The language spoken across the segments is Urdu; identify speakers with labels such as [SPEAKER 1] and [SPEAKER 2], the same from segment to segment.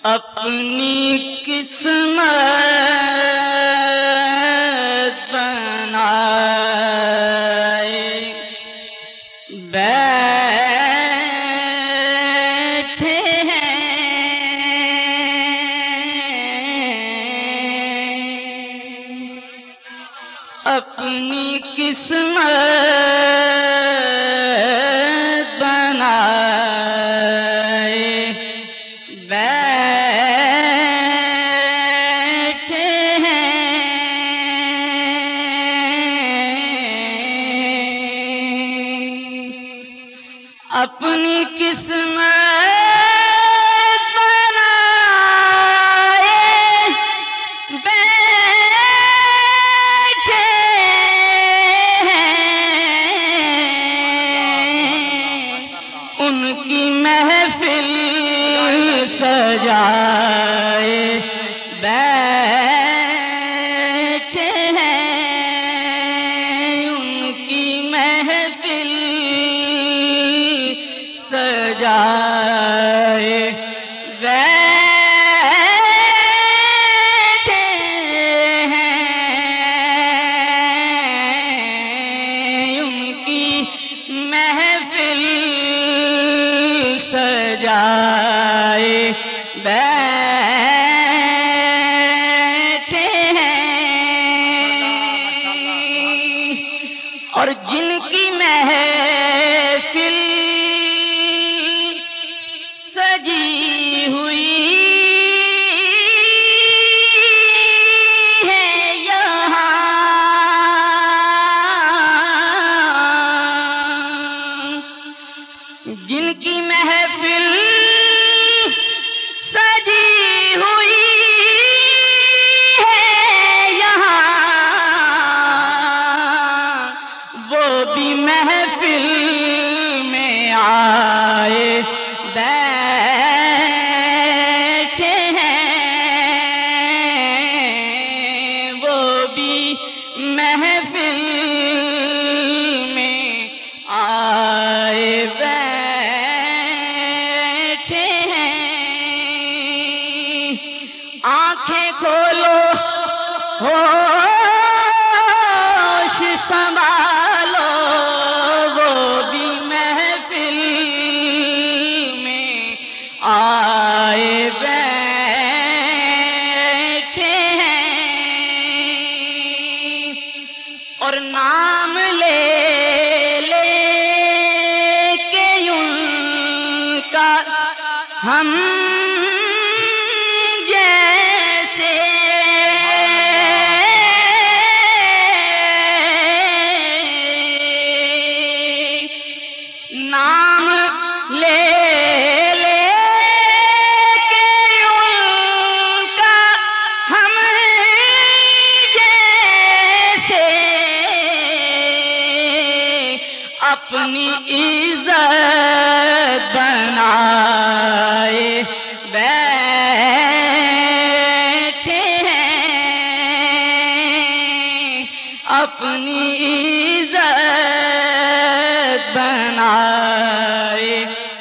[SPEAKER 1] اپنی قسمت بنائے بیٹھے ہیں، اپنی قسمت بنائے بیٹھے ہیں، اپنی قسمت بنائے بیٹھے ہیں، ان کی محفل سجائے بیٹھے ہیں، ان کی محفل سجائے بیٹھے ہیں، ان کی محفل سجائے بیٹھے ہیں، اور جن کی محفل سجی ہوئی ہے یہاں، جن کی محفل سجی ہوئی ہے یہاں، وہ بھی محفل میں آئے بیٹھے ہیں، وہ بھی محفل میں آئے بیٹھے ہیں، آنکھیں کھولو ہوش سنبھالو، وہ بھی محفل میں آئے بیٹھے ہیں، اور نام لے لے کے ان کا ہم جیسے نام لے لے کے ان کا ہم جیسے اپنی عزت بنائے بیٹھے ہیں، اپنی عزت بنائے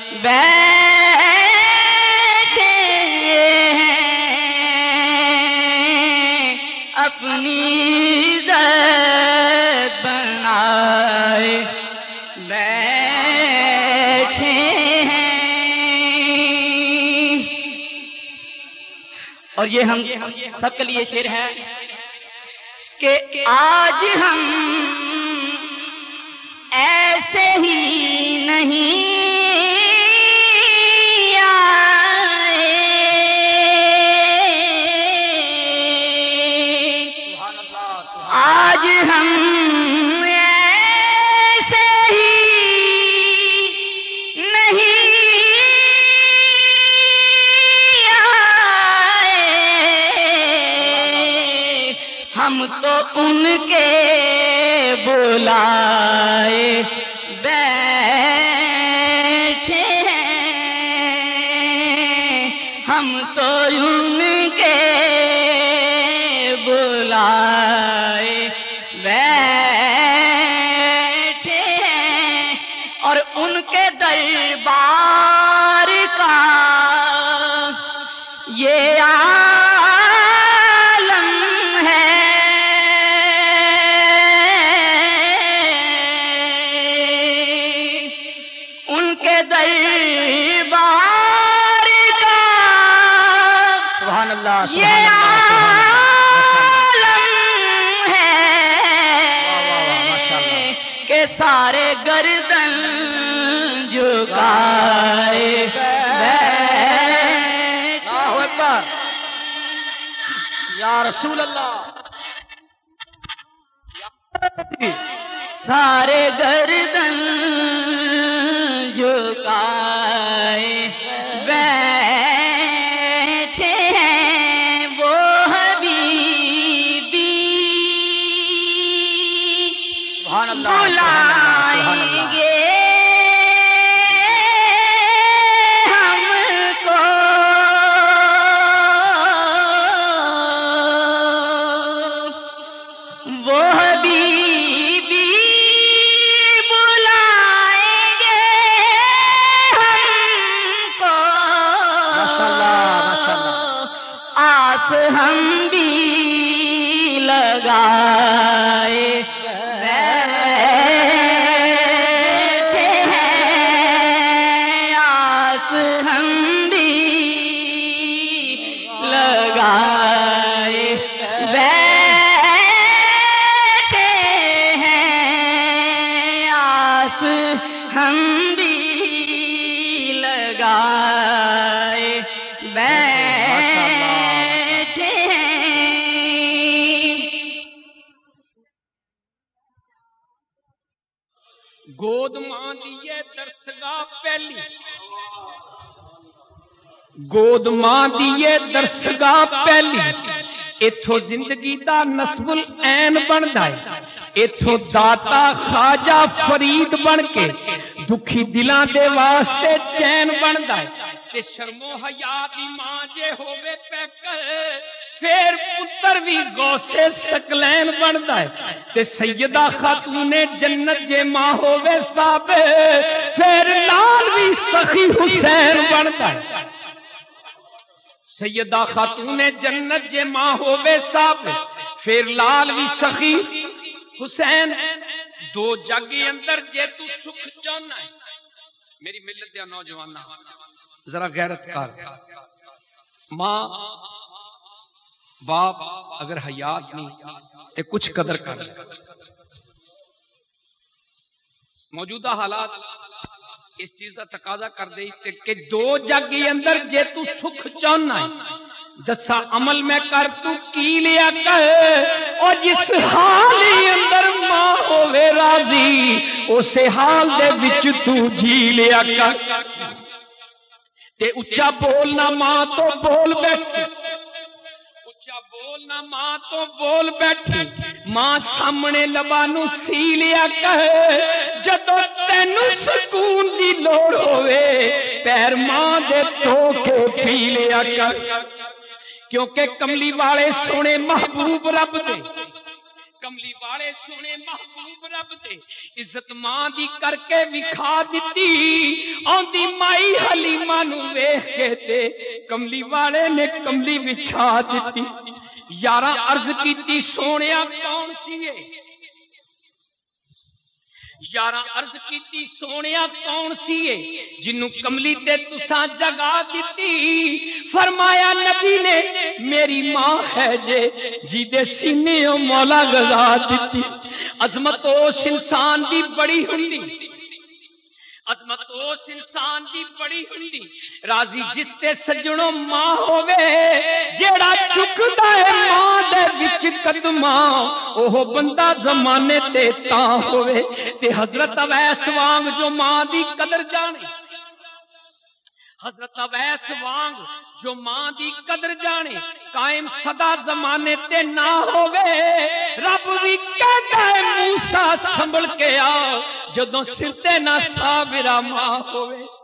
[SPEAKER 1] بیٹھے ہیں، اپنی عزت بنائے بیٹھے ہیں، اور یہ ہم سب کے لیے شعر ہے کہ آج ہم ایسے ہی نہیں آئے، آج ہم ایسے ہی نہیں آئے، ہم تو ان کے بلائے بیٹھے ہیں، ہم تو ان کے بلائے بیٹھے ہیں، اور ان کے دربار کا یہ عالم ہے ان کے دربار کا،
[SPEAKER 2] سبحان اللہ
[SPEAKER 1] یہ عالم ہے کہ سارے گردن جھکائے
[SPEAKER 2] اللہ اکبر یا رسول اللہ،
[SPEAKER 1] سارے گردن جھکائے بیٹھے ہیں وہ حبیبی،
[SPEAKER 2] سبحان اللہ
[SPEAKER 1] بلائیں گے ہم کو، وہ حبیبی بلائیں گے ہم کو،
[SPEAKER 2] ماشاء اللہ ماشاء اللہ،
[SPEAKER 1] آس ہم بھی لگائے بیٹھے ہیں، آس ہم بھی لگائے بیٹھے ہیں، آس ہم بھی لگائے بیٹھے ہیں۔
[SPEAKER 3] گود ماں دیے درسگاہ پہلی، گود ماں دیے درسگاہ پہلی، ایتھوں زندگی دا نصب العین بندا ہے، ایتھوں داتا خواجہ فرید بن کے دکھی دلاں دے واسطے چین بندا ہے، تے شرم و حیا دی ماں جے ہووے پیکر پھر پتر بھی غوث ثقلین بندا ہے، تے سیدہ خاتون جنت جے ماں ہووے ثابت پھر لال بھی سخی حسین بندا ہے، سیدہ خاتون جنت جے ماں ہووے ثابت پھر لال بھی سخی حسین، دو جگ اندر جے تو سکھ چاہنا ہے، میری ملت دے نوجواناں ذرا غیرت کر، ماں باپ اگر حیات نہیں تے کچھ قدر کر، موجودہ حالات اس چیز کا تقاضا کر دے کہ دو جگ اندر جے تو سکھ چاہنا ہے، دسا عمل میں کر تو کی لیا کر، اور جس حال اندر ماں ہووے راضی اسے حال دے وچ تو جی لیا کر، تے اچھا بولنا ماں تو بول بیٹھی، اچھا بولنا ماں تو بول بیٹھی، ماں سامنے لبانو سی لیا کر، جدو تینو سکون دی لوڑ ہوئے پیر ماں دے دھو کے پی لیا کر، کیونکہ کملی والے سونے محبوب رب دے، کملی والے سونے محبوب رب دے عزت ماں دی کر کے وکھا دتی، آندی مائی حلیمہ نو ویکھ کے تے کملی والے نے کملی بچھا دتی، یاراں عرض کیتی سونیا کون سی ہے، یاراں عرض کیتی سونیا کون سی ہے جنوں کملی تے تساں جگا دتی، فرمایا نبی نے میری ماں ہے جے جی دے سینے او مولا گزا دتی، عظمت اس انسان دی بڑی ہوندی، عظمت اس انسان دی بڑی ہوندی، راضی جس تے سجنوں ماں ہووے، جیڑا چکدا ہے ماں دے وچ قدماں اوہ بندہ زمانے تے تاں ہووے، تے حضرت اویس وانگ جو ماں دی قدر جانے، حضرت اویس وانگ جو ماں دی قدر جانے، قائم صدا زمانے تے نہ ہووے، رب بھی کہتا ہے موسیٰ سنبھل کے آ جدوں سر تے نہ صابرہ ماں ہووے۔